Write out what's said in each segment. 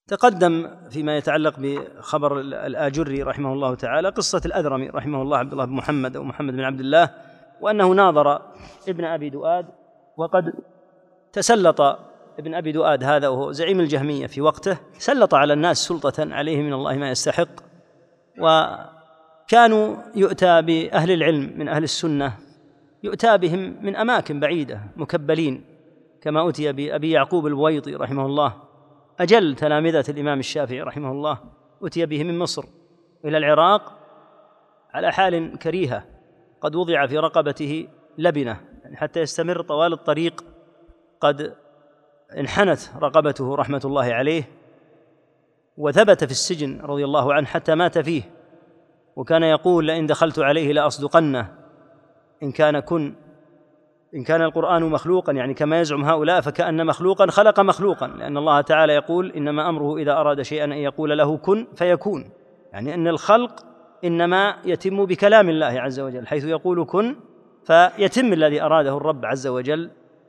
تقدم فيما يتعلق بخبر الآجري رحمه الله تعالى قصة الأذرمي رحمه الله عبد الله بن محمد أو محمد بن عبد الله، وأنه ناظر ابن أبي دؤاد، وقد تسلط ابن أبي دؤاد هذا وهو زعيم الجهمية في وقته، سلط على الناس سلطة عليه من الله ما يستحق. وكانوا يؤتى بأهل العلم من أهل السنة، يؤتى بهم من أماكن بعيدة مكبلين، كما أتي بأبي يعقوب البويطي رحمه الله أجل تلامذة الإمام الشافعي رحمه الله، أتي به من مصر إلى العراق على حال كريهة، قد وضع في رقبته لبنة حتى يستمر طوال الطريق، قد انحنت رقبته رحمة الله عليه، وثبت في السجن رضي الله عنه حتى مات فيه، وكان يقول: لئن دخلت عليه لأصدقنه إن كان القرآن مخلوقا، يعني كما يزعم هؤلاء، فكأن مخلوقا خلق مخلوقا، لأن الله تعالى يقول: إنما أمره إذا أراد شيئا أن يقول له كن فيكون، يعني أن الخلق إنما يتم بكلام الله عز وجل، حيث يقول كن فيتم الذي أراده الرب عز وجل.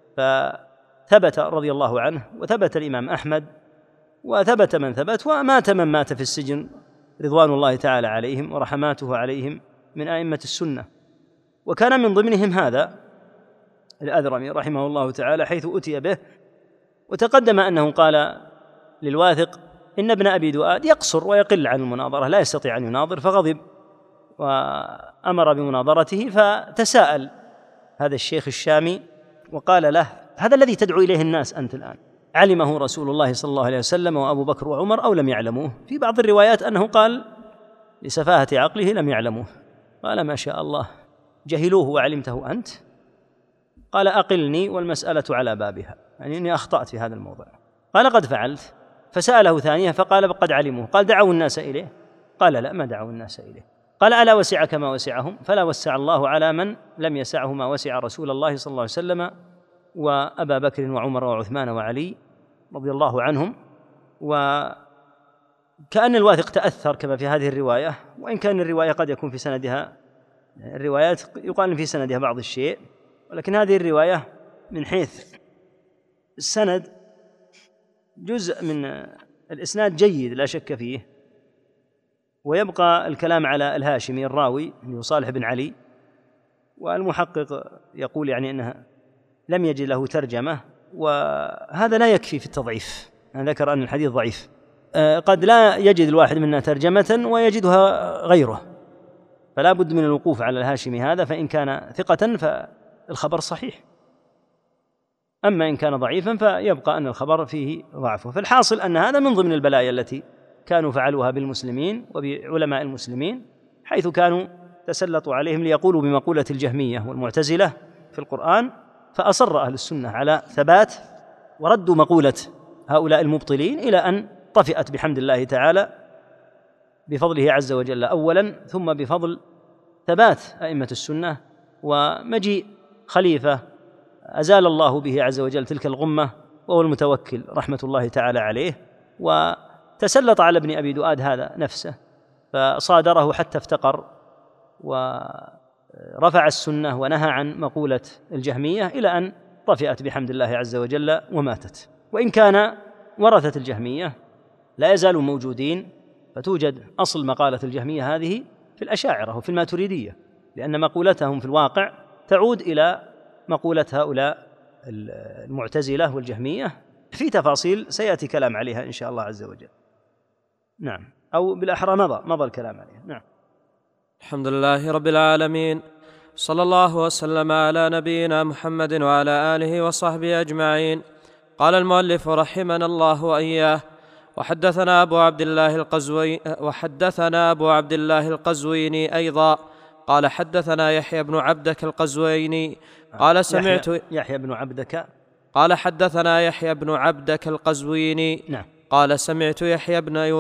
فثبت رضي الله عنه، وثبت الإمام أحمد، وثبت من ثبت، ومات من مات في السجن رضوان الله تعالى عليهم ورحماته عليهم من أئمة السنة. وكان من ضمنهم هذا الأذرمي رحمه الله تعالى، حيث أتي به، وتقدم أنه قال للواثق: إن ابن أبي دؤاد يقصر ويقل عن المناظرة، لا يستطيع أن يناظر، فغضب وأمر بمناظرته. فتساءل هذا الشيخ الشامي وقال له: هذا الذي تدعو إليه الناس أنت الآن علمه رسول الله صلى الله عليه وسلم وأبو بكر وعمر أو لم يعلموه؟ في بعض الروايات أنه قال لسفاهة عقله لم يعلموه. قال: ما شاء الله، جهلوه وعلمته أنت؟ قال: أقلني والمسألة على بابها، يعني إني أخطأت في هذا الموضوع. قال: قد فعلت. فسأله ثانية فقال: قد علموه. قال: دعوا الناس إليه؟ قال: لا، ما دعوا الناس إليه. قال: ألا وسعك ما وسعهم؟ فلا وسع الله على من لم يسعه ما وسع رسول الله صلى الله عليه وسلم وأبا بكر وعمر وعثمان وعلي رضي الله عنهم. وكأن الواثق تأثر كما في هذه الرواية، وإن كان الرواية قد يكون في سندها، الروايات يقال في سندها بعض الشيء، ولكن هذه الرواية من حيث السند جزء من الإسناد جيد لا شك فيه، ويبقى الكلام على الهاشمي الراوي اللي هو صالح بن علي، والمحقق يقول يعني أنها لم يجد له ترجمة، وهذا لا يكفي في التضعيف. أنا ذكر أن الحديث ضعيف، قد لا يجد الواحد منا ترجمة ويجدها غيره، فلا بد من الوقوف على الهاشمي هذا، فإن كان ثقة فالخبر صحيح، أما إن كان ضعيفا فيبقى أن الخبر فيه ضعفه. فالحاصل أن هذا من ضمن البلايا التي كانوا فعلوها بالمسلمين وبعلماء المسلمين، حيث كانوا تسلطوا عليهم ليقولوا بمقولة الجهمية والمعتزلة في القرآن، فأصر أهل السنة على ثبات وردوا مقولة هؤلاء المبطلين، إلى أن طفئت بحمد الله تعالى بفضله عز وجل أولا، ثم بفضل ثبات أئمة السنة ومجيء خليفة أزال الله به عز وجل تلك الغمة، وهو المتوكل رحمة الله تعالى عليه، وتسلط على ابن أبي دؤاد هذا نفسه فصادره حتى افتقر ورفع السنة ونهى عن مقولة الجهمية، إلى أن طفئت بحمد الله عز وجل وماتت. وإن كان ورثة الجهمية لا يزالوا موجودين، فتوجد أصل مقالة الجهمية هذه في الأشاعرة وفي الماتريدية، لأن مقولتهم في الواقع تعود إلى مقولة هؤلاء المعتزلة والجهمية في تفاصيل سيأتي كلام عليها إن شاء الله عز وجل. نعم، أو بالأحرى مضى الكلام عليها. نعم. الحمد لله رب العالمين، صلى الله وسلم على نبينا محمد وعلى آله وصحبه أجمعين. قال المؤلف رحمنا الله وإياه: وحدثنا أبو عبد الله القزويني أيضا قال: حدثنا يحيى بن عبدك القزويني قال: سمعت يحيى بن عبدك قال: حدثنا يحيى بن عبدك القزويني. نعم. قال: سمعت يحيى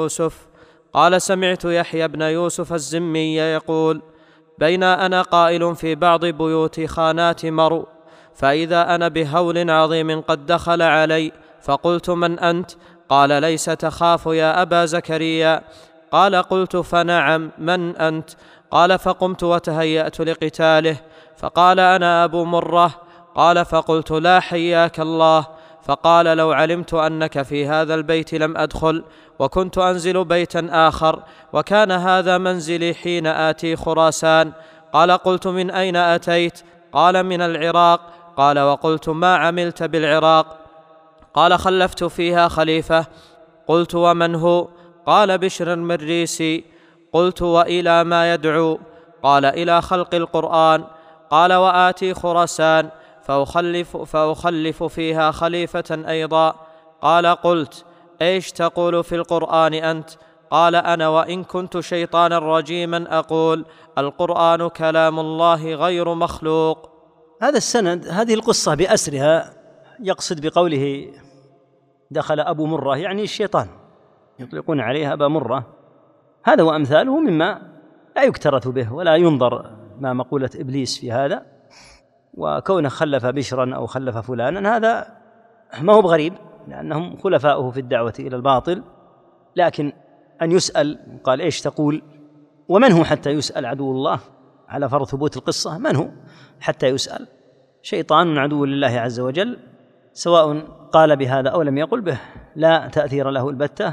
بن يوسف الزمي يقول: بين أنا قائل في بعض بيوت خانات مرو، فإذا أنا بهول عظيم قد دخل علي، فقلت: من أنت؟ قال: ليس تخاف يا أبا زكريا. قال: قلت: فنعم، من أنت؟ قال: فقمت وتهيأت لقتاله، فقال: أنا أبو مرة. قال: فقلت: لا حياك الله. فقال: لو علمت أنك في هذا البيت لم أدخل، وكنت أنزل بيتا آخر، وكان هذا منزلي حين آتي خراسان. قال: قلت: من أين أتيت؟ قال: من العراق. قال: وقلت: ما عملت بالعراق؟ قال: خلفت فيها خليفة. قلت: ومن هو؟ قال: بشر المريسي. قلت: وإلى ما يدعو؟ قال: إلى خلق القرآن. قال: وآتي خراسان فأخلف فيها خليفة أيضا. قال: قلت: إيش تقول في القرآن أنت؟ قال: أنا وإن كنت شيطانا رجيما أقول: القرآن كلام الله غير مخلوق. هذا السند، هذه القصة بأسرها يقصد بقوله دخل أبو مرة يعني الشيطان، يطلقون عليه أبا مرة. هذا وأمثاله مما لا يكترث به ولا ينظر ما مقولة إبليس في هذا. وكونه خلف بشرا أو خلف فلانا هذا ما هو بغريب، لأنهم خلفاؤه في الدعوة إلى الباطل. لكن أن يسأل قال: إيش تقول؟ ومن هو حتى يسأل عدو الله؟ على فرض ثبوت القصة، من هو حتى يسأل؟ شيطان عدو لله عز وجل، سواء قال بهذا أو لم يقل به لا تأثير له البتة،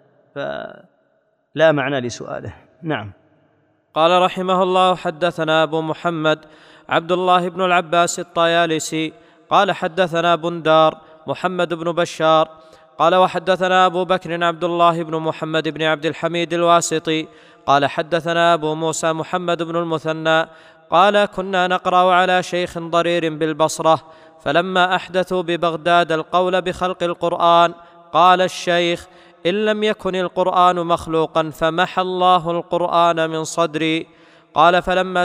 فلا معنى لسؤاله. نعم. قال رحمه الله: حدثنا أبو محمد عبد الله بن العباس الطيالسي قال: حدثنا بندار محمد بن بشار قال: وحدثنا أبو بكر عبد الله بن محمد بن عبد الحميد الواسطي قال: حدثنا أبو موسى محمد بن المثنى قال: كنا نقرأ على شيخ ضرير بالبصرة، فلما أحدثوا ببغداد القول بخلق القرآن قال الشيخ: إن لم يكن القرآن مخلوقا فمحى الله القرآن من صدري. قال: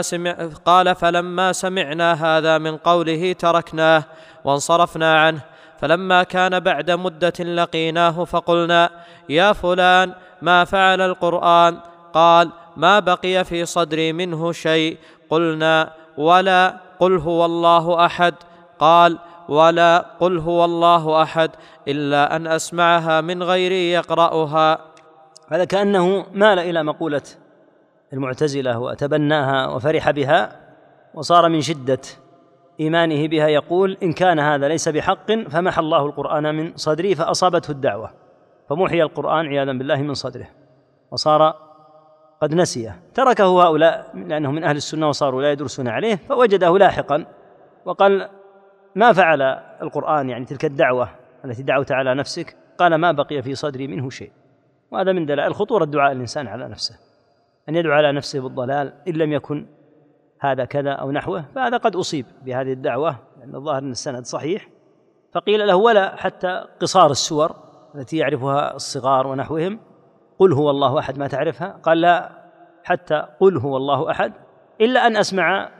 فلما سمعنا هذا من قوله تركناه وانصرفنا عنه. فلما كان بعد مدة لقيناه فقلنا: يا فلان، ما فعل القرآن؟ قال: ما بقي في صدري منه شيء. قلنا: ولا قل هو الله أحد؟ قال: ولا قل هو الله أحد إلا أن أسمعها من غيري يقرأها. هذا كأنه مال إلى مقولة المعتزلة وتبناها وفرح بها، وصار من شدة إيمانه بها يقول: إن كان هذا ليس بحق فمحى الله القرآن من صدري، فأصابته الدعوة فمحي القرآن عياذا بالله من صدره، وصار قد نسيه. تركه هؤلاء لأنهم من أهل السنة وصاروا لا يدرسون عليه، فوجده لاحقا وقال: ما فعل القرآن يعني تلك الدعوة التي دعوت على نفسك؟ قال: ما بقي في صدري منه شيء. وهذا من دلائل خطورة دعاء الإنسان على نفسه، أن يدعو على نفسه بالضلال إن لم يكن هذا كذا أو نحوه، فهذا قد أصيب بهذه الدعوة لأن الظاهر أن السند صحيح. فقيل له: ولا حتى قصار السور التي يعرفها الصغار ونحوهم، قل هو الله أحد ما تعرفها؟ قال: لا، حتى قل هو الله أحد إلا أن أسمعها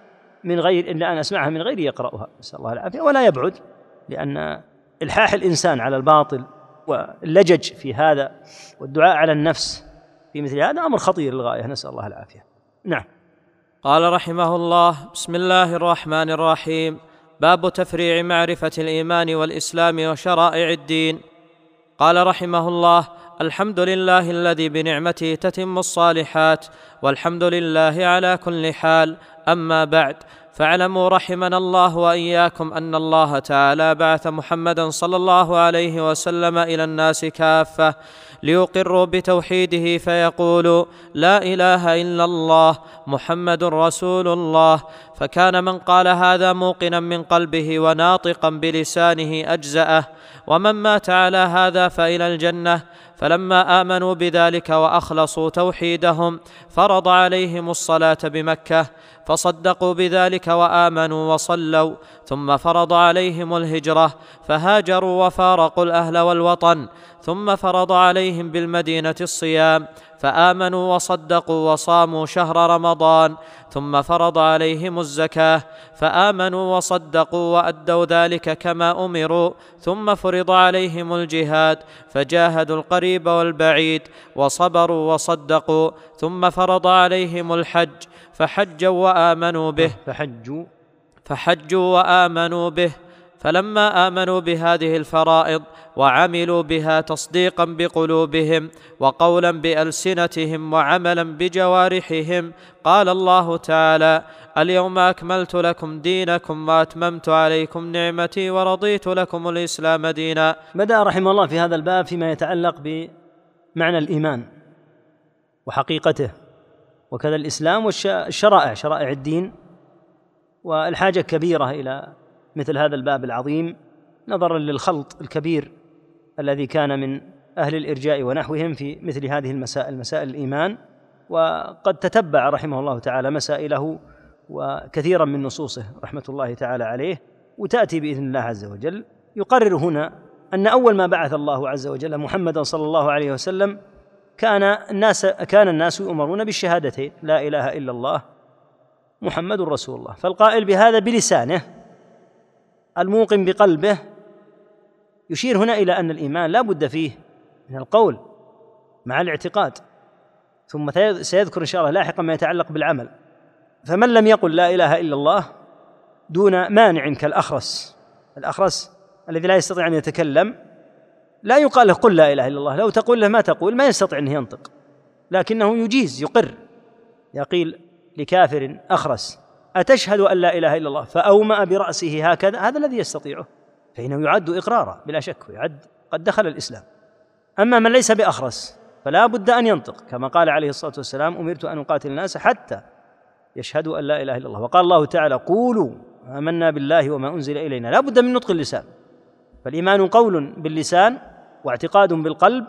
من غير يقرأها، نسأل الله العافية. ولا يبعد، لأن إلحاح الإنسان على الباطل واللجج في هذا والدعاء على النفس في مثل هذا أمر خطير للغاية، نسأل الله العافية. نعم. قال رحمه الله: بسم الله الرحمن الرحيم. باب تفريع معرفة الإيمان والإسلام وشرائع الدين. قال رحمه الله: الحمد لله الذي بنعمته تتم الصالحات، والحمد لله على كل حال. أما بعد، فاعلموا رحمنا الله وإياكم أن الله تعالى بعث محمدا صلى الله عليه وسلم إلى الناس كافة ليقروا بتوحيده فيقولوا: لا إله إلا الله محمد رسول الله. فكان من قال هذا موقنا من قلبه وناطقا بلسانه أجزأه، ومن مات على هذا فإلى الجنة. فلما آمنوا بذلك وأخلصوا توحيدهم فرض عليهم الصلاة بمكة، فصدقوا بذلك وآمنوا وصلوا. ثم فرض عليهم الهجرة فهاجروا وفارقوا الأهل والوطن. ثم فرض عليهم بالمدينة الصيام فآمنوا وصدقوا وصاموا شهر رمضان. ثم فرض عليهم الزكاة فآمنوا وصدقوا وأدوا ذلك كما أمروا. ثم فرض عليهم الجهاد فجاهدوا القريب والبعيد وصبروا وصدقوا. ثم فرض عليهم الحج فحجوا وآمنوا به فلما آمنوا بهذه الفرائض وعملوا بها تصديقا بقلوبهم وقولا بألسنتهم وعملا بجوارحهم، قال الله تعالى: اليوم أكملت لكم دينكم وأتممت عليكم نعمتي ورضيت لكم الإسلام دينا. بدأ رحمه الله في هذا الباب فيما يتعلق بمعنى الإيمان وحقيقته، وكذا الإسلام والشرائع، شرائع الدين، والحاجة كبيرة إلى مثل هذا الباب العظيم نظرا للخلط الكبير الذي كان من أهل الإرجاء ونحوهم في مثل هذه المسائل، مسائل الإيمان. وقد تتبع رحمه الله تعالى مسائله وكثيرا من نصوصه رحمة الله تعالى عليه، وتأتي بإذن الله عز وجل. يقرر هنا أن أول ما بعث الله عز وجل محمدا صلى الله عليه وسلم كان الناس يؤمرون بالشهادتين: لا إله إلا الله محمد رسول الله. فالقائل بهذا بلسانه الموقن بقلبه يشير هنا إلى أن الإيمان لا بد فيه من القول مع الاعتقاد، ثم سيذكر إن شاء الله لاحقا ما يتعلق بالعمل. فمن لم يقل لا إله إلا الله دون مانع كالأخرس الذي لا يستطيع أن يتكلم، لا يقال له قل لا إله إلا الله، لو تقول له ما تقول ما يستطيع أن ينطق، لكنه يجيز يقر. يقيل لكافر أخرس: أتشهد أن لا إله إلا الله؟ فأومأ برأسه هكذا، هذا الذي يستطيعه، فإنه يعد إقرارا بلا شك، ويعد قد دخل الإسلام. أما من ليس بأخرس فلا بد أن ينطق، كما قال عليه الصلاة والسلام: أمرت أن أقاتل الناس حتى يشهدوا أن لا إله إلا الله. وقال الله تعالى: قولوا آمنا بالله وما أنزل إلينا. لا بد من نطق اللسان، فالإيمان قول باللسان واعتقاد بالقلب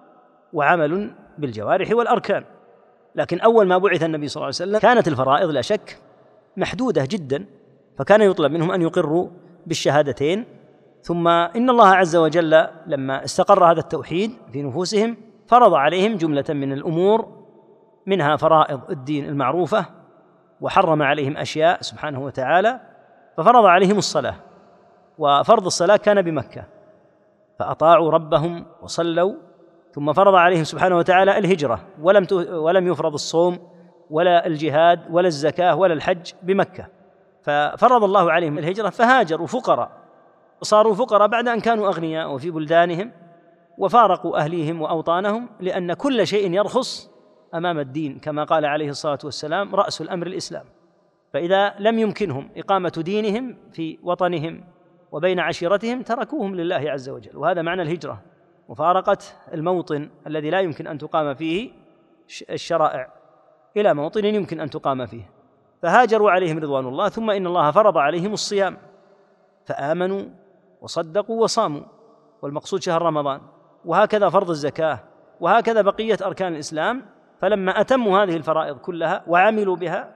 وعمل بالجوارح والأركان. لكن أول ما بعث النبي صلى الله عليه وسلم كانت الفرائض لا شك محدودة جدا، فكان يطلب منهم أن يقروا بالشهادتين. ثم إن الله عز وجل لما استقر هذا التوحيد في نفوسهم فرض عليهم جملة من الأمور، منها فرائض الدين المعروفة، وحرم عليهم أشياء سبحانه وتعالى. ففرض عليهم الصلاة، وفرض الصلاة كان بمكة، فأطاعوا ربهم وصلوا. ثم فرض عليهم سبحانه وتعالى الهجرة، ولم يفرض الصوم ولا الجهاد ولا الزكاة ولا الحج بمكة، ففرض الله عليهم الهجرة، فهاجروا فقراء، صاروا فقراء بعد أن كانوا أغنياء وفي بلدانهم، وفارقوا أهليهم وأوطانهم، لأن كل شيء يرخص أمام الدين، كما قال عليه الصلاة والسلام: رأس الأمر الإسلام. فإذا لم يمكنهم إقامة دينهم في وطنهم وبين عشيرتهم تركوهم لله عز وجل، وهذا معنى الهجرة، مفارقة الموطن الذي لا يمكن أن تقام فيه الشرائع إلى موطن يمكن أن تقام فيه، فهاجروا عليهم رضوان الله. ثم إن الله فرض عليهم الصيام، فآمنوا وصدقوا وصاموا، والمقصود شهر رمضان، وهكذا فرض الزكاة، وهكذا بقية أركان الإسلام. فلما أتموا هذه الفرائض كلها وعملوا بها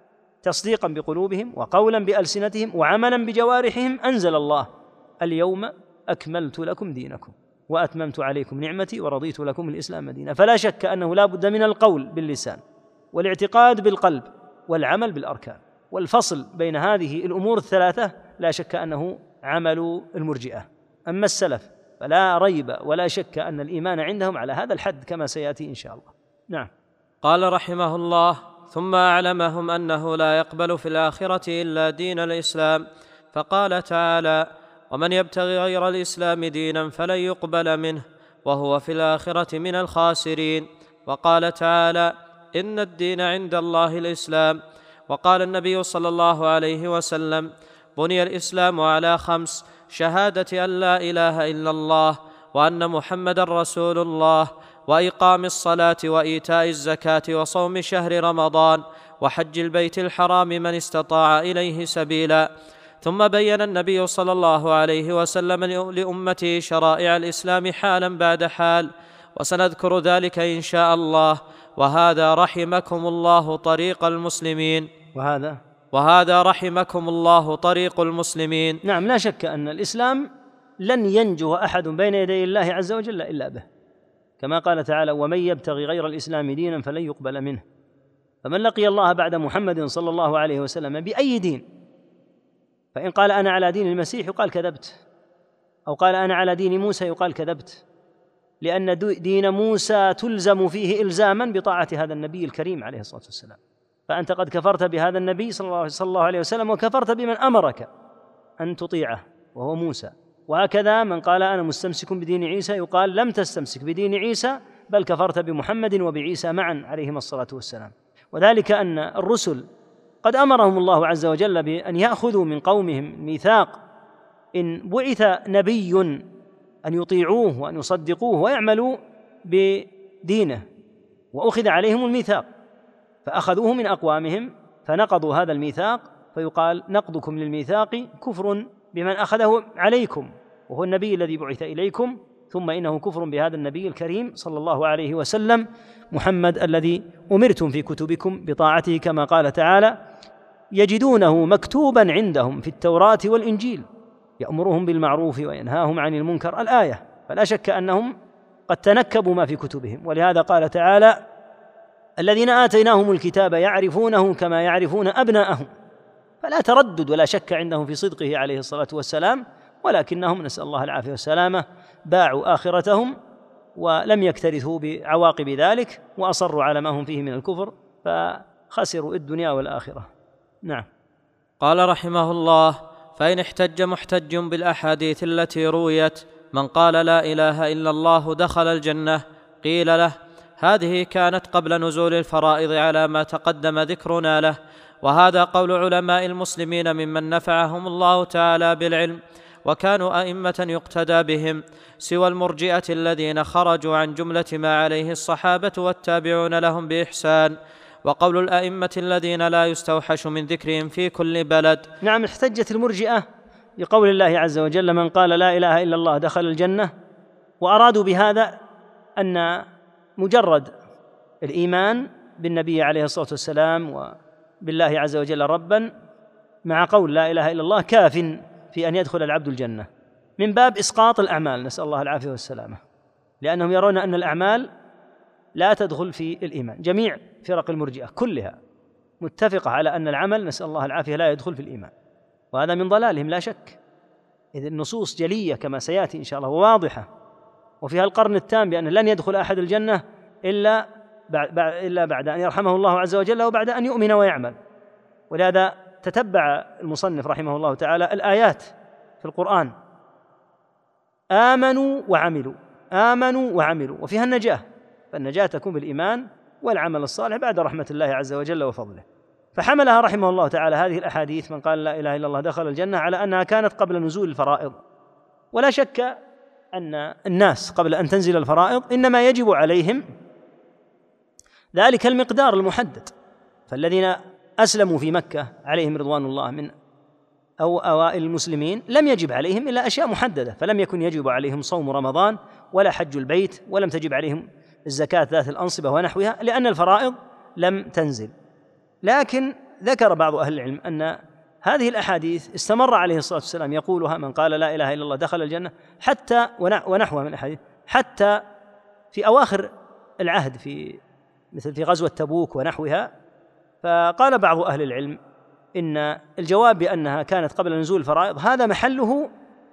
تصديقا بقلوبهم وقولا بألسنتهم وعملا بجوارحهم، أنزل الله: اليوم أكملت لكم دينكم وأتممت عليكم نعمتي ورضيت لكم الإسلام دينا. فلا شك أنه لا بد من القول باللسان والاعتقاد بالقلب والعمل بالأركان، والفصل بين هذه الأمور الثلاثة لا شك أنه عمل المرجئة. أما السلف فلا ريب ولا شك أن الإيمان عندهم على هذا الحد كما سيأتي إن شاء الله. نعم. قال رحمه الله: ثم أعلمهم أنه لا يقبل في الآخرة إلا دين الإسلام، فقال تعالى: ومن يبتغي غير الإسلام دينا فلن يقبل منه وهو في الآخرة من الخاسرين. وقال تعالى: إن الدين عند الله الإسلام. وقال النبي صلى الله عليه وسلم: بني الإسلام على 5: شهادة أن لا إله إلا الله وأن محمدا رسول الله، وإقام الصلاة وإيتاء الزكاة وصوم شهر رمضان وحج البيت الحرام من استطاع إليه سبيلا. ثم بين النبي صلى الله عليه وسلم لأمته شرائع الإسلام حالا بعد حال، وسنذكر ذلك إن شاء الله. وهذا رحمكم الله طريق المسلمين. وهذا رحمكم الله طريق المسلمين. نعم، لا شك أن الإسلام لن ينجو أحد بين يدي الله عز وجل إلا به، كما قال تعالى: ومن يبتغي غير الإسلام دينا فلن يقبل منه. فمن لقي الله بعد محمد صلى الله عليه وسلم بأي دين، فإن قال أنا على دين المسيح يقال كذبت، أو قال أنا على دين موسى يقال كذبت، لأن دين موسى تلزم فيه إلزاما بطاعة هذا النبي الكريم عليه الصلاة والسلام، فأنت قد كفرت بهذا النبي صلى الله عليه وسلم، وكفرت بمن أمرك أن تطيعه وهو موسى. وهكذا من قال أنا مستمسك بدين عيسى يقال لم تستمسك بدين عيسى بل كفرت بمحمد وبعيسى معا عليهما الصلاة والسلام. وذلك أن الرسل قد أمرهم الله عز وجل بأن يأخذوا من قومهم ميثاق إن بعث نبي أن يطيعوه وأن يصدقوه ويعملوا بدينه، وأخذ عليهم الميثاق فأخذوه من أقوامهم فنقضوا هذا الميثاق، فيقال نقضكم للميثاق كفر بمن أخذه عليكم وهو النبي الذي بعث إليكم، ثم إنه كفر بهذا النبي الكريم صلى الله عليه وسلم محمد الذي أمرتم في كتبكم بطاعته، كما قال تعالى يجدونه مكتوبا عندهم في التوراة والإنجيل يأمرهم بالمعروف وينهاهم عن المنكر الآية. فلا شك أنهم قد تنكبوا ما في كتبهم، ولهذا قال تعالى الذين آتيناهم الكتاب يعرفونه كما يعرفون أبناءهم، فلا تردد ولا شك عندهم في صدقه عليه الصلاة والسلام، ولكنهم نسأل الله العافية والسلامة باعوا آخرتهم ولم يكترثوا بعواقب ذلك وأصروا على ما هم فيه من الكفر، فخسروا الدنيا والآخرة. نعم. قال رحمه الله: فإن احتج محتج بالأحاديث التي رويت من قال لا إله إلا الله دخل الجنة، قيل له: هذه كانت قبل نزول الفرائض على ما تقدم ذكرنا له، وهذا قول علماء المسلمين ممن نفعهم الله تعالى بالعلم وكانوا أئمة يقتدى بهم، سوى المرجئة الذين خرجوا عن جملة ما عليه الصحابة والتابعون لهم بإحسان، وقول الأئمة الذين لا يستوحش من ذكرهم في كل بلد. نعم، احتجت المرجئة بقول الله عز وجل من قال لا إله إلا الله دخل الجنة، وأرادوا بهذا أن مجرد الإيمان بالنبي عليه الصلاة والسلام وبالله عز وجل ربا مع قول لا إله إلا الله كاف في أن يدخل العبد الجنة، من باب إسقاط الأعمال، نسأل الله العافية والسلامة، لأنهم يرون أن الأعمال لا تدخل في الإيمان. جميع فرق المرجئة كلها متفقة على أن العمل نسأل الله العافية لا يدخل في الإيمان، وهذا من ضلالهم لا شك، إذ النصوص جلية كما سيأتي إن شاء الله وواضحة، وفيها القرن التام بأن لن يدخل أحد الجنة إلا بعد أن يرحمه الله عز وجل وبعد أن يؤمن ويعمل. ولهذا تتبع المصنف رحمه الله تعالى الآيات في القرآن آمنوا وعملوا وفيها النجاة، فالنجاة تكون بالإيمان والعمل الصالح بعد رحمة الله عز وجل وفضله. فحملها رحمه الله تعالى هذه الأحاديث من قال لا إله إلا الله دخل الجنة على أنها كانت قبل نزول الفرائض، ولا شك أن الناس قبل أن تنزل الفرائض إنما يجب عليهم ذلك المقدار المحدد، فالذين أسلموا في مكة عليهم رضوان الله من أوائل المسلمين لم يجب عليهم إلا أشياء محددة، فلم يكن يجب عليهم صوم رمضان ولا حج البيت، ولم تجب عليهم الزكاة ذات الأنصبة ونحوها، لأن الفرائض لم تنزل. لكن ذكر بعض أهل العلم أن هذه الأحاديث استمر عليه الصلاة والسلام يقولها من قال لا إله إلا الله دخل الجنة، حتى ونحوها من الأحاديث، حتى في أواخر العهد مثل في غزوة تبوك ونحوها. فقال بعض أهل العلم إن الجواب بأنها كانت قبل نزول الفرائض هذا محله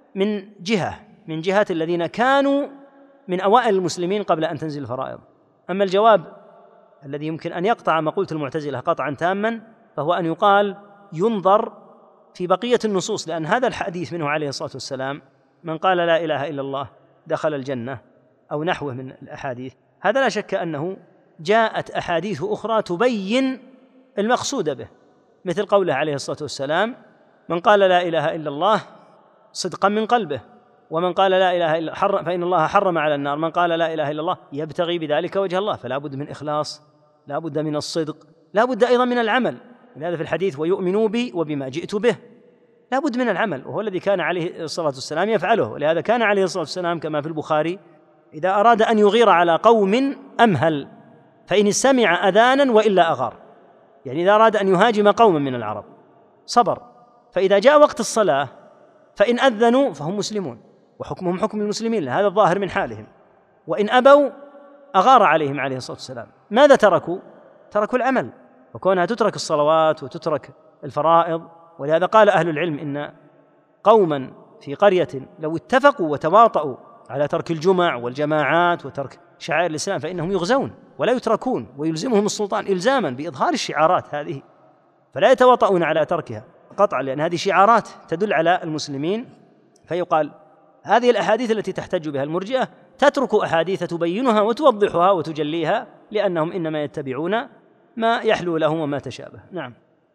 من جهة الذين كانوا من أوائل المسلمين قبل أن تنزل الفرائض. أما الجواب الذي يمكن أن يقطع مقولة المعتزلة قطعا تاما فهو أن يقال ينظر في بقية النصوص، لأن هذا الحديث منه عليه الصلاة والسلام من قال لا إله إلا الله دخل الجنة أو نحوه من الأحاديث، هذا لا شك أنه جاءت أحاديث أخرى تبين المقصود به، مثل قوله عليه الصلاة والسلام من قال لا إله إلا الله صدقا من قلبه، ومن قال لا إله إلا فإن الله حرم على النار من قال لا إله إلا الله يبتغي بذلك وجه الله، فلا بد من إخلاص، لا بد من الصدق، لا بد أيضا من العمل. لهذا في الحديث ويؤمنوا بي وبما جئت به، لا بد من العمل، وهو الذي كان عليه الصلاة والسلام يفعله. ولهذا كان عليه الصلاة والسلام كما في البخاري إذا أراد أن يغير على قوم أمهل، فإن سمع أذانا وإلا أغار، يعني إذا أراد أن يهاجم قوما من العرب صبر، فإذا جاء وقت الصلاة فإن أذنوا فهم مسلمون وحكمهم حكم المسلمين، هذا الظاهر من حالهم، وإن أبوا أغار عليهم عليه الصلاة والسلام. ماذا تركوا العمل، وكونها تترك الصلوات وتترك الفرائض. ولهذا قال أهل العلم إن قوما في قرية لو اتفقوا وتواطؤوا على ترك الجمع والجماعات وترك شعائر الإسلام فإنهم يغزون ولا يتركون، ويلزمهم السلطان إلزاما بإظهار الشعارات هذه، فلا يتواطؤون على تركها قطعا، لأن هذه شعارات تدل على المسلمين فيقال هذه الأحاديث التي تحتج بها المرجئة تترك أحاديث تبينها وتوضحها وتجليها، لأنهم إنما يتبعون ما يحلو لهم وما تشابه. نعم.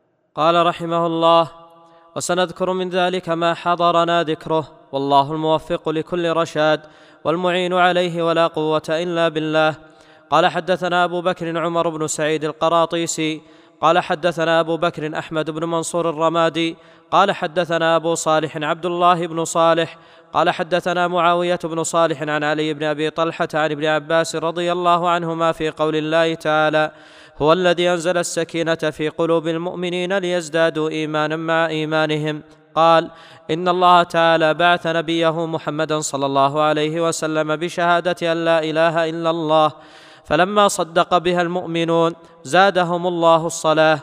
قال رحمه الله: وسنذكر من ذلك ما حضرنا ذكره، والله الموفق لكل رشاد والمعين عليه، ولا قوة إلا بالله. قال حدثنا أبو بكر عمر بن سعيد القراطيسي قال حدثنا أبو بكر أحمد بن منصور الرمادي قال حدثنا أبو صالح عبد الله بن صالح قال حدثنا معاوية بن صالح عن علي بن أبي طلحة عن ابن عباس رضي الله عنهما في قول الله تعالى: هو الذي أنزل السكينة في قلوب المؤمنين ليزدادوا إيمانا مع إيمانهم. قال: إن الله تعالى بعث نبيه محمدا صلى الله عليه وسلم بشهادة أن لا إله إلا الله، فلما صدق بها المؤمنون زادهم الله الصلاة،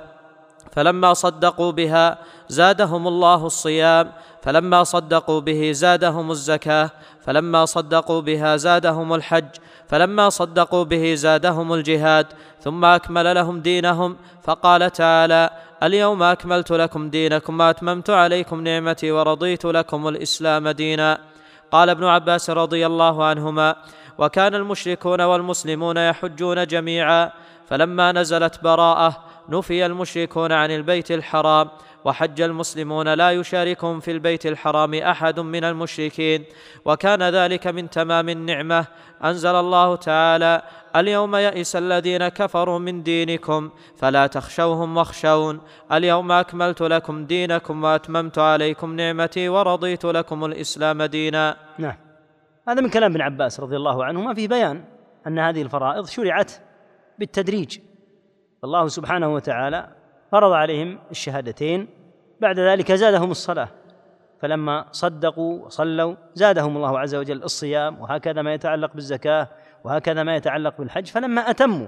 فلما صدقوا بها زادهم الله الصيام، فلما صدقوا به زادهم الزكاة، فلما صدقوا بها زادهم الحج، فلما صدقوا به زادهم الجهاد، ثم أكمل لهم دينهم، فقال تعالى: اليوم أكملت لكم دينكم وأتممت عليكم نعمتي ورضيت لكم الإسلام دينا. قال ابن عباس رضي الله عنهما: وكان المشركون والمسلمون يحجون جميعا، فلما نزلت براءة نفي المشركون عن البيت الحرام، وحج المسلمون لا يشاركهم في البيت الحرام أحد من المشركين، وكان ذلك من تمام النعمة. أنزل الله تعالى: اليوم يئس الذين كفروا من دينكم فلا تخشوهم واخشون، اليوم أكملت لكم دينكم وأتممت عليكم نعمتي ورضيت لكم الإسلام دينا. نعم. هذا من كلام ابن عباس رضي الله عنهما في بيان أن هذه الفرائض شرعت بالتدريج، الله سبحانه وتعالى فرض عليهم الشهادتين، بعد ذلك زادهم الصلاة، فلما صدقوا وصلوا زادهم الله عز وجل الصيام، وهكذا ما يتعلق بالزكاة، وهكذا ما يتعلق بالحج. فلما أتموا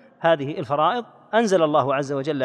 هذه الفرائض أنزل الله عز وجل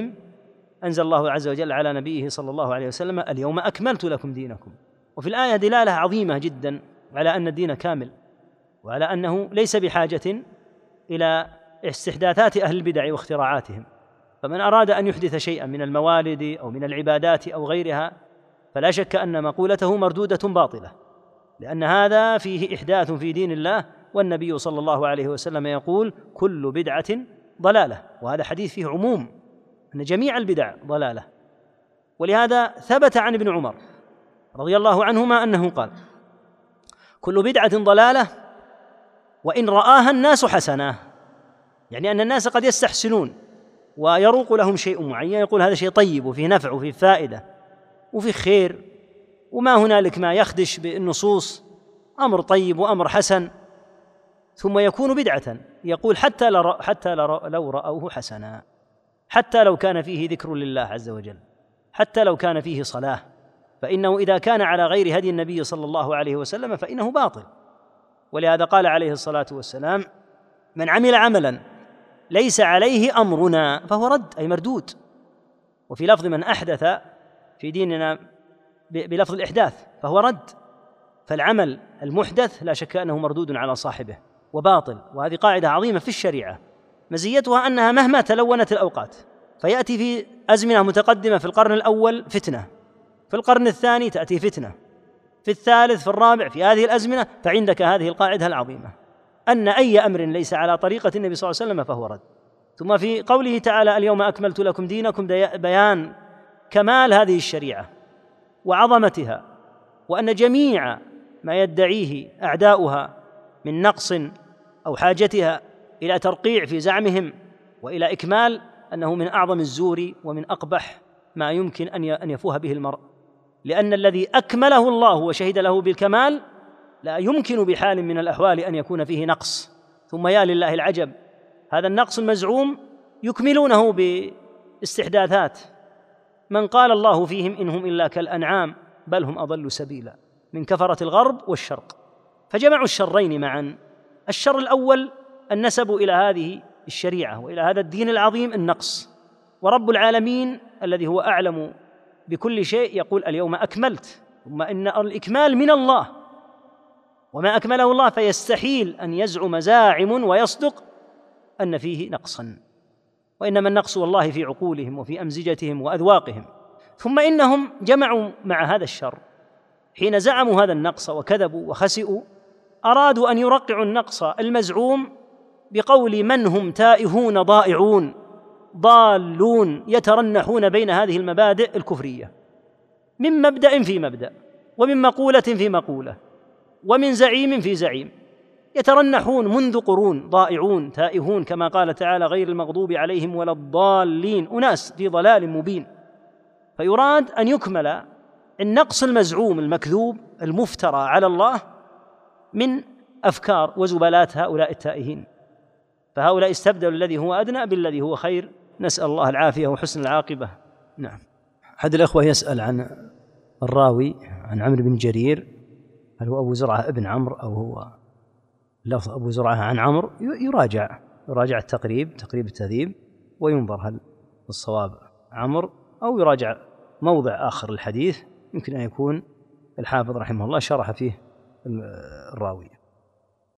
على نبيه صلى الله عليه وسلم: اليوم أكملت لكم دينكم. وفي الآية دلالة عظيمة جدا على أن الدين كامل، وعلى أنه ليس بحاجة إلى استحداثات أهل البدع واختراعاتهم. فمن أراد أن يحدث شيئا من الموالد أو من العبادات أو غيرها فلا شك أن مقولته مردودة باطلة، لأن هذا فيه إحداث في دين الله، والنبي صلى الله عليه وسلم يقول: كل بدعة ضلالة، وهذا حديث فيه عموم أن جميع البدع ضلالة. ولهذا ثبت عن ابن عمر رضي الله عنهما أنه قال: كل بدعة ضلالة وإن رآها الناس حسنة، يعني أن الناس قد يستحسنون ويروق لهم شيء معين، يقول هذا شيء طيب وفيه نفع وفيه فائدة وفيه خير، وما هنالك ما يخدش بالنصوص، أمر طيب وأمر حسن، ثم يكون بدعة. يقول حتى لو رأوه حسنا، حتى لو كان فيه ذكر لله عز وجل، حتى لو كان فيه صلاة، فإنه إذا كان على غير هدي النبي صلى الله عليه وسلم فإنه باطل. ولهذا قال عليه الصلاة والسلام: من عمل عملا ليس عليه أمرنا فهو رد، أي مردود. وفي لفظ: من أحدث في ديننا بلفظ الإحداث فهو رد. فالعمل المحدث لا شك أنه مردود على صاحبه وباطل، وهذه قاعدة عظيمة في الشريعة. مزيتها أنها مهما تلونت الأوقات، فيأتي في أزمنة متقدمة في القرن الأول فتنة، في القرن الثاني تأتي فتنة، في الثالث، في الرابع، في هذه الأزمنة، فعندك هذه القاعدة العظيمة أن أي أمر ليس على طريقة النبي صلى الله عليه وسلم فهو رد. ثم في قوله تعالى: اليوم أكملت لكم دينكم، بيان كمال هذه الشريعة وعظمتها، وأن جميع ما يدعيه أعداؤها من نقص أو حاجتها إلى ترقيع في زعمهم وإلى إكمال، أنه من أعظم الزور ومن أقبح ما يمكن أن يفوه به المرء، لأن الذي أكمله الله وشهد له بالكمال لا يمكن بحال من الأحوال أن يكون فيه نقص. ثم يا لله العجب، هذا النقص المزعوم يكملونه باستحداثات من قال الله فيهم: إنهم إلا كالأنعام بل هم أضل سبيلا، من كفرة الغرب والشرق. فجمعوا الشرين معا. الشر الأول النسب إلى هذه الشريعة وإلى هذا الدين العظيم النقص، ورب العالمين الذي هو أعلم بكل شيء يقول: اليوم أكملت. ثم إن الإكمال من الله، وما أكمله الله فيستحيل أن يزعم زاعم ويصدق أن فيه نقصا، وإنما النقص والله في عقولهم وفي أمزجتهم وأذواقهم. ثم إنهم جمعوا مع هذا الشر حين زعموا هذا النقص وكذبوا وخسئوا أرادوا أن يرقعوا النقص المزعوم بقول من هم تائهون ضائعون ضالون يترنحون بين هذه المبادئ الكفرية، من مبدأ في مبدأ، ومن مقولة في مقولة، ومن زعيم في زعيم، يترنحون منذ قرون، ضائعون تائهون، كما قال تعالى غير المغضوب عليهم ولا الضالين، أناس في ضلال مبين. فيراد أن يكمل النقص المزعوم المكذوب المفترى على الله من أفكار وزبلات هؤلاء التائهين، فهؤلاء استبدلوا الذي هو أدنى بالذي هو خير، نسأل الله العافية وحسن العاقبة. نعم. أحد الأخوة يسأل عن الراوي عن عمرو بن جرير، هل هو أبو زرعة ابن عمرو أو هو لفظ أبو زرعة عن عمرو؟ يراجع تقريب التهذيب وينظر هل الصواب عمرو، أو يراجع موضع آخر الحديث يمكن أن يكون الحافظ رحمه الله شرح فيه الراوي.